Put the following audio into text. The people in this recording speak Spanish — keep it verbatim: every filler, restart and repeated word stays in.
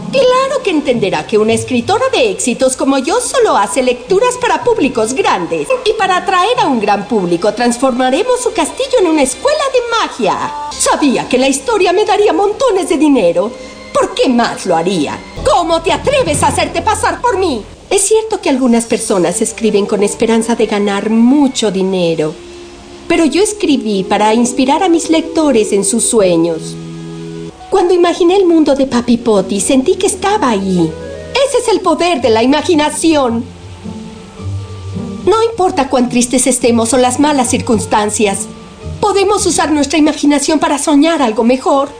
Claro que entenderá que una escritora de éxitos como yo solo hace lecturas para públicos grandes. Y para atraer a un gran público, transformaremos su castillo en una escuela de magia. Sabía que la historia me daría montones de dinero. ¿Por qué más lo haría? ¿Cómo te atreves a hacerte pasar por mí? Es cierto que algunas personas escriben con esperanza de ganar mucho dinero. Pero yo escribí para inspirar a mis lectores en sus sueños. Cuando imaginé el mundo de Papi Potti, sentí que estaba ahí. Ese es el poder de la imaginación. No importa cuán tristes estemos o las malas circunstancias, podemos usar nuestra imaginación para soñar algo mejor.